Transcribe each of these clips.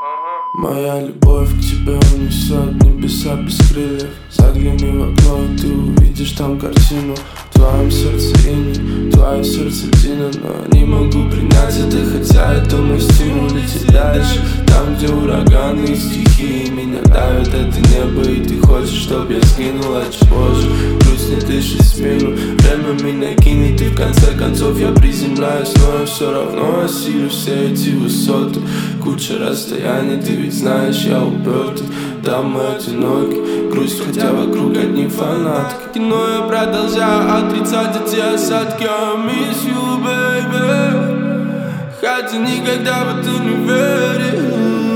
Моя любовь к тебе унесет небеса без крыльев. Загляни в окно и ты увидишь там картину. В твоем сердце иней, твое сердце льдина. Но не могу принять это, хотя это мой стимул лететь дальше. Там, где ураганы и стихии меня давят, это небо. И ты хочешь, чтобы я сгинул, а чуть позже грусть не дышит спину. Время меня кинет, и в конце концов я приземляюсь. Но я все равно осилю все эти высоты. Куча расстояний, ты ведь знаешь, я упертый. Да, мы одиноки, грусть, хотя вокруг одни фанатки. Но я продолжаю отрицать эти осадки. I miss you, baby. Хотя никогда в это не верил.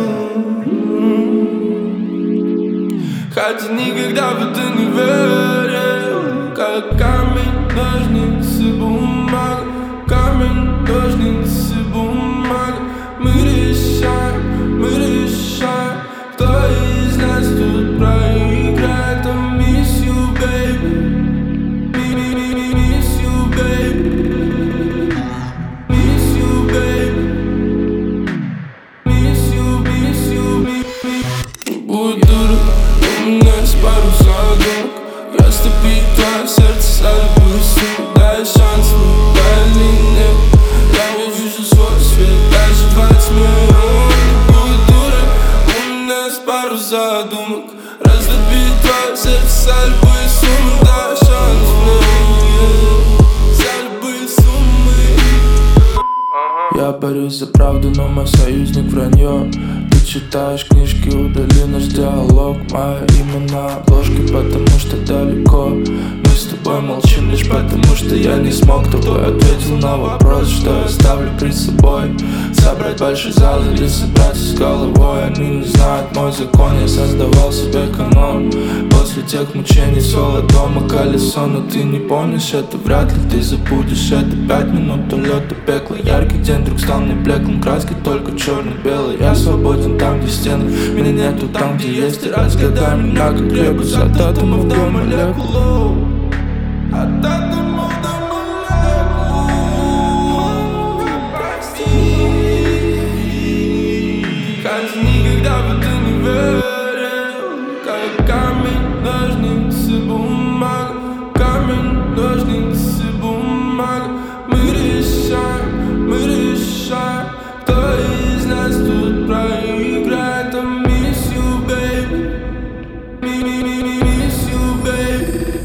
Хотя никогда в это не верил. Как камень, ножницы, бумага. Камень, ножницы, бумага. Мы решаем, кто из нас тут проиграет. I miss you, baby. Miss you, baby. Miss you, baby. Miss you. Будет дурак, у меня есть пару задумок. Растопить твое сердце за любую сумму. Дай шанс, дай или нет. Я увижу свой свет, даже во тьме. Будет дурак, у меня есть пару задумок. Растопить твое сердце за любую сумму. Дай шанс мне, за любые суммы. Я борюсь за правду, но мой союзник вранье. Читаешь книжки, удали наш диалог. Мое имя на обложке, потому что далеко. Мы с тобой молчим лишь потому, что я не смог тобой ответил на вопрос, что я ставлю перед собой. Собрать большой зал или собраться с головой. Они не знают мой закон, я создавал себе канон. После тех мучений соло дома колесо. Но ты не помнишь это, вряд ли ты забудешь это. 5 минут улета пекла, яркий день вдруг стал мне блеклым. Краски только черно-белый, я свободен там, где стены. Меня нету там, где есть. Стирать с годами на как ребус. От атомов до молекул. От атомов до молекул. Прости. Хотя никогда в это не верил. Как камень, ножницы, бумага. Камень, ножницы, бумага. Мы решаем, кто из нас тут проиграет. I miss you, baby. Miss you, baby.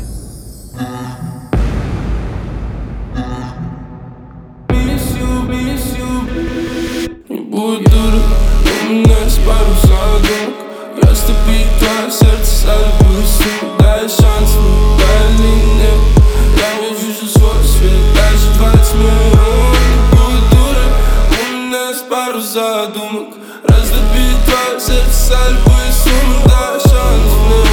Miss you. Не будь дурак, у меня есть пару задумок. Растопить твое сердце за любую сумму. Дай шанс, дай или нет. Я увижу свой свет, даже во тьме. Не будь дурак, у меня есть пару задумок. Растопить твое сердце за любую сумму. Дай шанс мне.